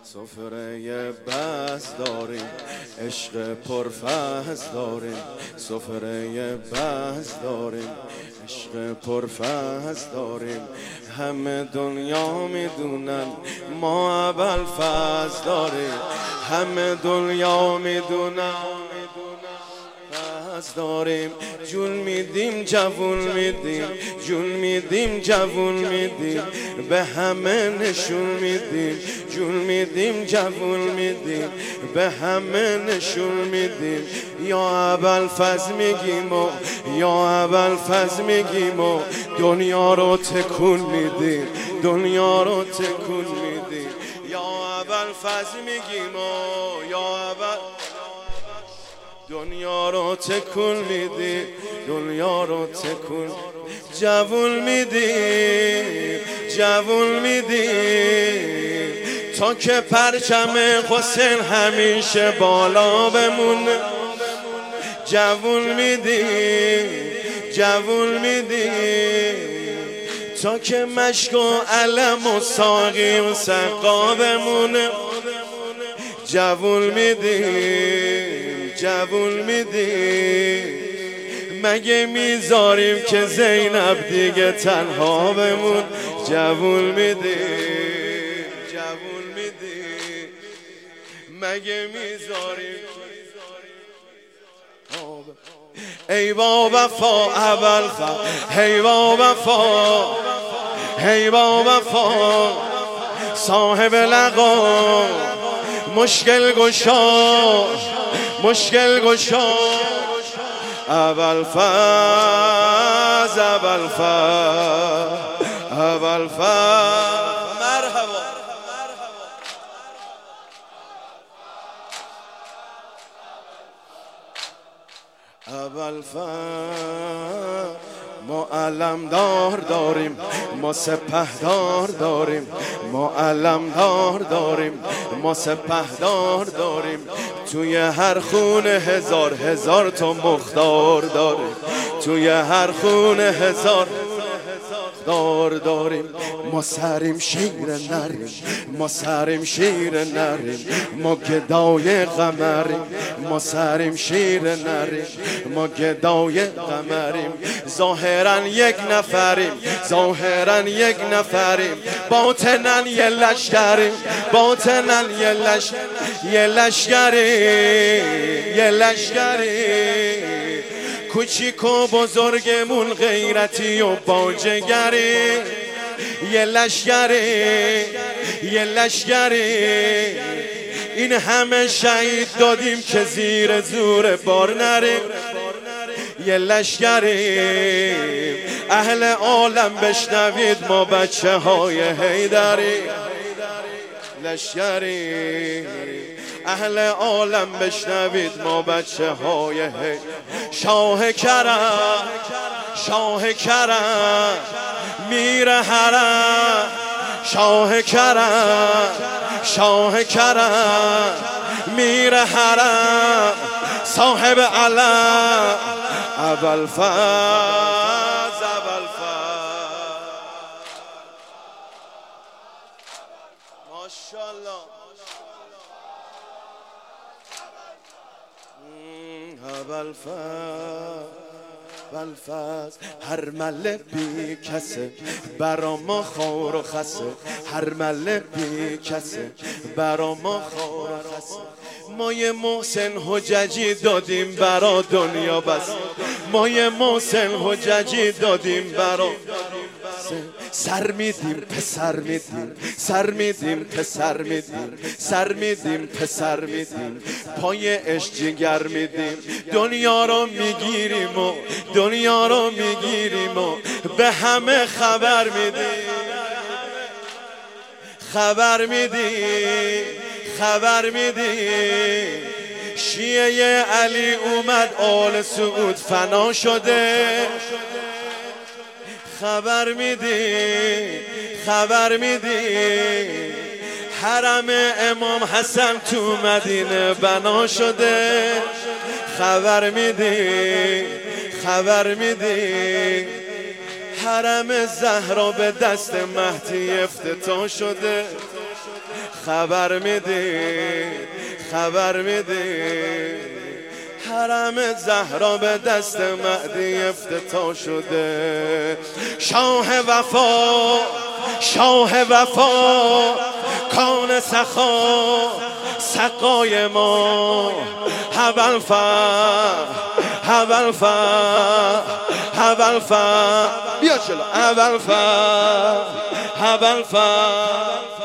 سفره بس داریم، عشق پرفز داریم. سفره بس داریم، عشق پرفز داریم. همه دنیا میدونن ما ابوالفضل داریم. همه دنیا میدونن داریم. جون میدیم جوون میدیم، جون میدیم جوون میدیم، به همه نشون میدیم. جون میدیم جوون میدیم، به همه نشون میدیم. یا ابوالفضل میگیم و یا ابوالفضل میگیم و دنیا رو تکون میدیم، دنیا رو تکون میدیم. یا ابوالفضل میگیم و یا دنیا رو تکون میدی، دنیا رو تکون. جوون میدی، جوون میدی، تا که پرچم حسین همیشه بالا بمونه. جوون میدی، جوون میدی، تا که مشک و علم و ساقی و سقا بمونه. جوون میدی، جوون میدی، مگه میذاریم که زینب دیگه تنها بمون. جوون میدی، جوون میدی، مگه میذاریم. ای با وفا ابوالفضل، ای با وفا، ای با وفا، صاحب لقا، مشکل گشا، مشکل گشا. ابوالفضل، ابوالفضل، ابوالفضل، مرحبا. ابوالفضل، ما علمدار داریم، ما سپهدار داریم، ما علمدار داریم، ما سپهدار داریم. توی هر خونه هزار هزار تا مختار داریم، توی هر خونه هزار دار داریم. ما سریم شیر نریم، ما سریم شیر نریم، ما گدای قمریم. ما سریم شیر نریم، ما گدای قمریم. ظاهرا یک نفریم، ظاهرا یک نفریم، باطنا یه لشکریم، باطنا یه لشکریم، یه لشکریم. کوچیک و بزرگمون غیرتی و باجگری، یه لشکری، یه لشکری. این همه شهید دادیم که زیر زور بار نریم، یه لشکری. اهل عالم بشنوید ما بچه های حیدری، لشکری. اهل عالم بشنوید ما بچه های شاه کرم، شاه کرم، میر حرم. شاه کرم، شاه کرم، میر حرم، صاحب علم. ابوالفضل، ابوالفضل، ماشاءالله. ابوالفضل، هر مله بی کسه برا ما خور و خسه، هر مله بی کسه برا ما خور و خسه. ما یه محسن حججی دادیم برا دنیا بس، ما یه محسن حججی دادیم برا. سر میدیم پسر میدیم، سر میدیم پسر میدیم، سر میدیم پسر میدیم، پای عشق جگر میدیم. دنیا رو میگیریم و دنیا رو میگیریم و به همه خبر میدیم، خبر میدیم، خبر میدیم. شیعه علی اومد، آل سعود فنا شده. خبر میدی، خبر میدی، حرم امام حسن تو مدینه بنا شده. خبر میدی، خبر میدی، حرم زهرا به دست مهدی افتتاح شده. خبر میدی حرم زهرا به دست مهدی افتتاح شده. شاه وفا کان سخا سقای ما هبلفا بیا چلا هبلفا